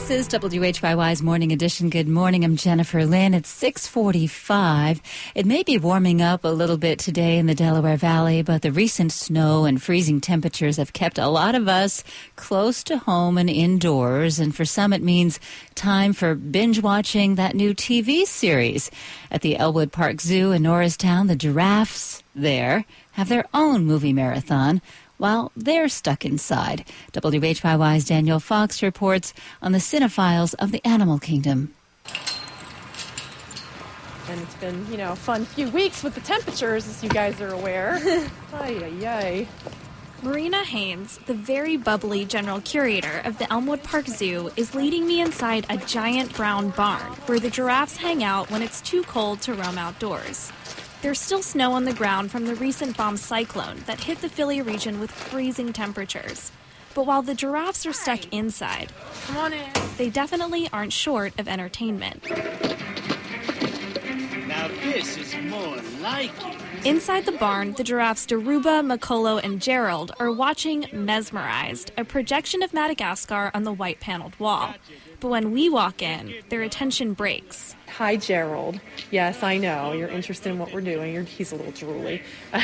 This is WHYY's Morning Edition. Good morning. I'm Jennifer Lynn. It's 6:45. It may be warming up a little bit today in the Delaware Valley, but the recent snow and freezing temperatures have kept a lot of us close to home and indoors. And for some, it means time for binge watching that new TV series. At the Elwood Park Zoo in Norristown, the giraffes there have their own movie marathon while they're stuck inside. WHYY's Daniel Fox reports on the cinephiles of the animal kingdom. And it's been, a fun few weeks with the temperatures, as you guys are aware. Ay. Marina Haynes, the very bubbly general curator of the Elmwood Park Zoo, is leading me inside a giant brown barn where the giraffes hang out when it's too cold to roam outdoors. There's still snow on the ground from the recent bomb cyclone that hit the Philly region with freezing temperatures. But while the giraffes are stuck inside, come on in, they definitely aren't short of entertainment. Now this is more like it. Inside the barn, the giraffes Daruba, Makolo, and Gerald are watching Mesmerized, a projection of Madagascar on the white paneled wall. But when we walk in, their attention breaks. Hi, Gerald. Yes, I know. You're interested in what we're doing. He's a little drooly.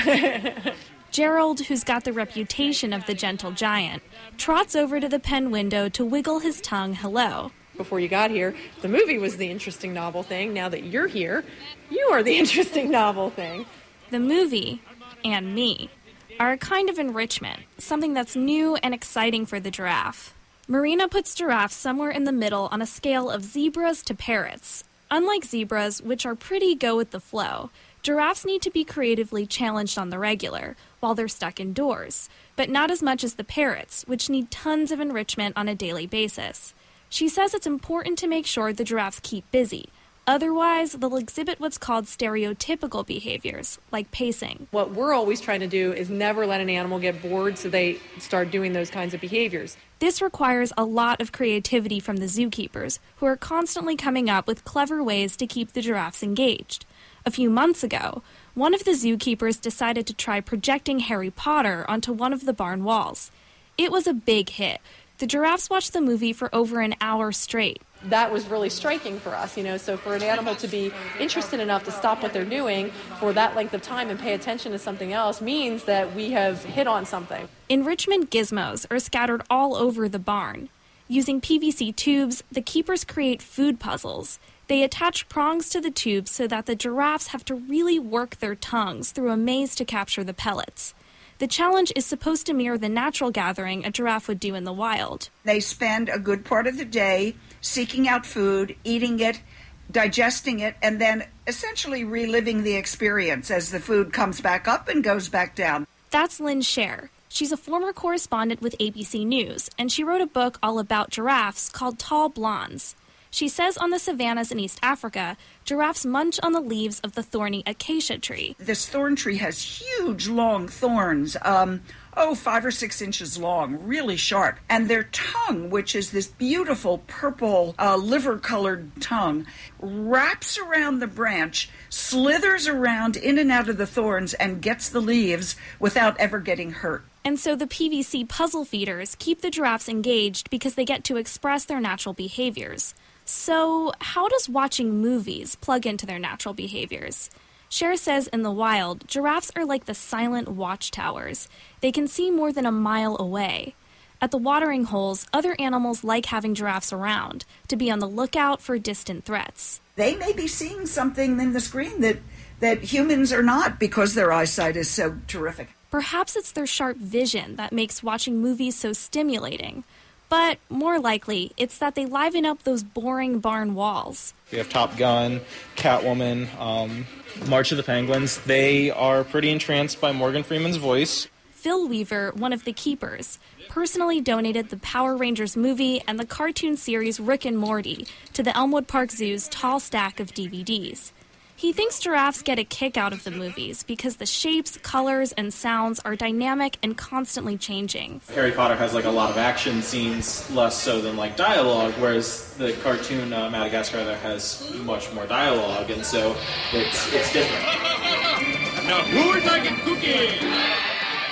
Gerald, who's got the reputation of the gentle giant, trots over to the pen window to wiggle his tongue hello. Before you got here, the movie was the interesting novel thing. Now that you're here, you are the interesting novel thing. The movie, and me, are a kind of enrichment, something that's new and exciting for the giraffe. Marina puts giraffes somewhere in the middle on a scale of zebras to parrots. Unlike zebras, which are pretty go with the flow, giraffes need to be creatively challenged on the regular, while they're stuck indoors, but not as much as the parrots, which need tons of enrichment on a daily basis. She says it's important to make sure the giraffes keep busy. Otherwise, they'll exhibit what's called stereotypical behaviors, like pacing. What we're always trying to do is never let an animal get bored so they start doing those kinds of behaviors. This requires a lot of creativity from the zookeepers, who are constantly coming up with clever ways to keep the giraffes engaged. A few months ago, one of the zookeepers decided to try projecting Harry Potter onto one of the barn walls. It was a big hit. The giraffes watched the movie for over an hour straight. That was really striking for us, so for an animal to be interested enough to stop what they're doing for that length of time and pay attention to something else means that we have hit on something. Enrichment gizmos are scattered all over the barn. Using PVC tubes, the keepers create food puzzles. They attach prongs to the tubes so that the giraffes have to really work their tongues through a maze to capture the pellets. The challenge is supposed to mirror the natural gathering a giraffe would do in the wild. They spend a good part of the day seeking out food, eating it, digesting it, and then essentially reliving the experience as the food comes back up and goes back down. That's Lynn Scher. She's a former correspondent with ABC News, and she wrote a book all about giraffes called Tall Blondes. She says on the savannas in East Africa, giraffes munch on the leaves of the thorny acacia tree. This thorn tree has huge, long thorns, 5 or 6 inches long, really sharp. And their tongue, which is this beautiful purple, liver-colored tongue, wraps around the branch, slithers around in and out of the thorns, and gets the leaves without ever getting hurt. And so the PVC puzzle feeders keep the giraffes engaged because they get to express their natural behaviors. So how does watching movies plug into their natural behaviors? Scher says in the wild, giraffes are like the silent watchtowers. They can see more than a mile away. At the watering holes, other animals like having giraffes around to be on the lookout for distant threats. They may be seeing something in the screen that humans are not because their eyesight is so terrific. Perhaps it's their sharp vision that makes watching movies so stimulating. But more likely, it's that they liven up those boring barn walls. We have Top Gun, Catwoman, March of the Penguins. They are pretty entranced by Morgan Freeman's voice. Phil Weaver, one of the keepers, personally donated the Power Rangers movie and the cartoon series Rick and Morty to the Elmwood Park Zoo's tall stack of DVDs. He thinks giraffes get a kick out of the movies because the shapes, colors, and sounds are dynamic and constantly changing. Harry Potter has a lot of action scenes, less so than dialogue, whereas the cartoon Madagascar has much more dialogue, and so it's different. Now who would like a cookie?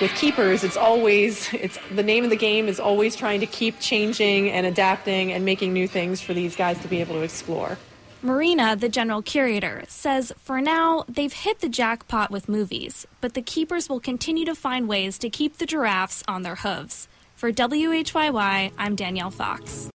with keepers, it's the name of the game is always trying to keep changing and adapting and making new things for these guys to be able to explore. Marina, the general curator, says for now they've hit the jackpot with movies, but the keepers will continue to find ways to keep the giraffes on their hooves. For WHYY, I'm Danielle Fox.